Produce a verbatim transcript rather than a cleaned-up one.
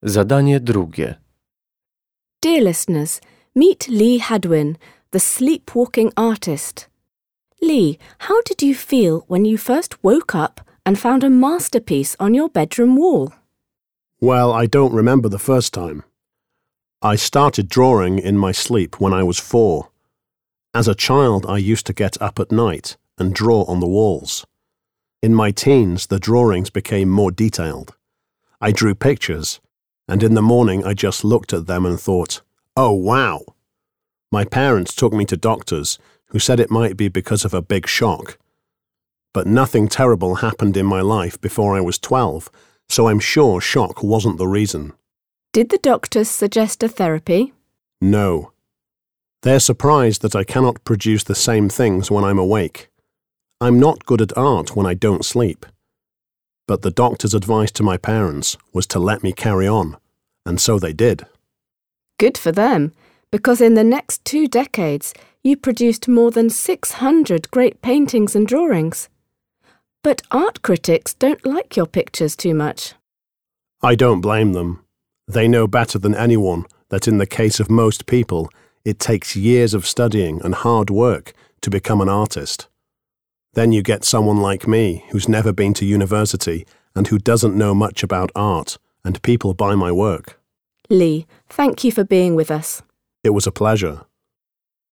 Zadanie drugie. Dear listeners, meet Lee Hadwin, the sleepwalking artist. Lee, how did you feel when you first woke up and found a masterpiece on your bedroom wall? Well, I don't remember the first time. I started drawing in my sleep when I was four. As a child, I used to get up at night and draw on the walls. In my teens, the drawings became more detailed. I drew pictures, and in the morning I just looked at them and thought, oh wow! My parents took me to doctors who said it might be because of a big shock. But nothing terrible happened in my life before I was twelve, so I'm sure shock wasn't the reason. Did the doctors suggest a therapy? No. They're surprised that I cannot produce the same things when I'm awake. I'm not good at art when I don't sleep. But the doctor's advice to my parents was to let me carry on, and so they did. Good for them, because in the next two decades you produced more than six hundred great paintings and drawings. But art critics don't like your pictures too much. I don't blame them. They know better than anyone that in the case of most people, it takes years of studying and hard work to become an artist. Then you get someone like me who's never been to university and who doesn't know much about art, and people buy my work. Lee, thank you for being with us. It was a pleasure.